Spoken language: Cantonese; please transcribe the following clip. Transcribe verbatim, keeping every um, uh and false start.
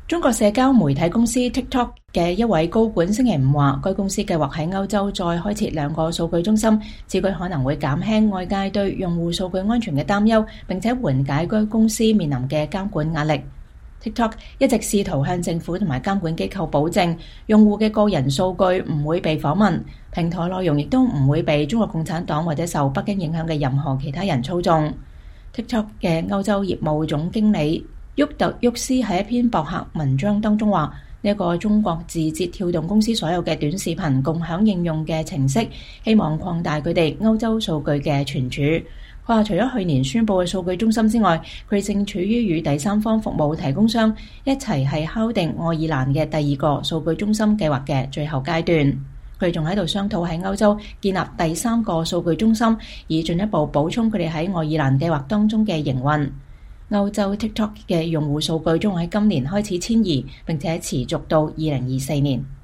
中國社交媒體公司 TikTok 嘅一位高管星期五話，該公司計劃喺歐洲再開設兩個數據中心，此舉可能會減輕外界對用戶數據安全嘅擔憂，並且緩解該公司面臨嘅監管壓力。TikTok 一直試圖向政府同埋監管機構保證，用戶嘅個人數據唔會被訪問，平台內容亦都唔會被中國共產黨或者受北京影響嘅任何其他人操縱。TikTok 嘅歐洲業務總經理沃特沃斯喺一篇博客文章當中話：呢一個中國字節跳動公司所有嘅短視頻共享應用嘅程式，希望擴大佢哋歐洲數據嘅存儲。佢話除咗去年宣佈嘅數據中心之外，佢正處於與第三方服務提供商一齊係敲定愛爾蘭嘅第二個數據中心計劃嘅最後階段。佢哋仲喺度商討喺歐洲建立第三個數據中心，以進一步補充佢哋喺愛爾蘭計劃當中嘅營運。歐洲 TikTok 嘅用戶數據將喺今年開始遷移，並且持續到二零二四年。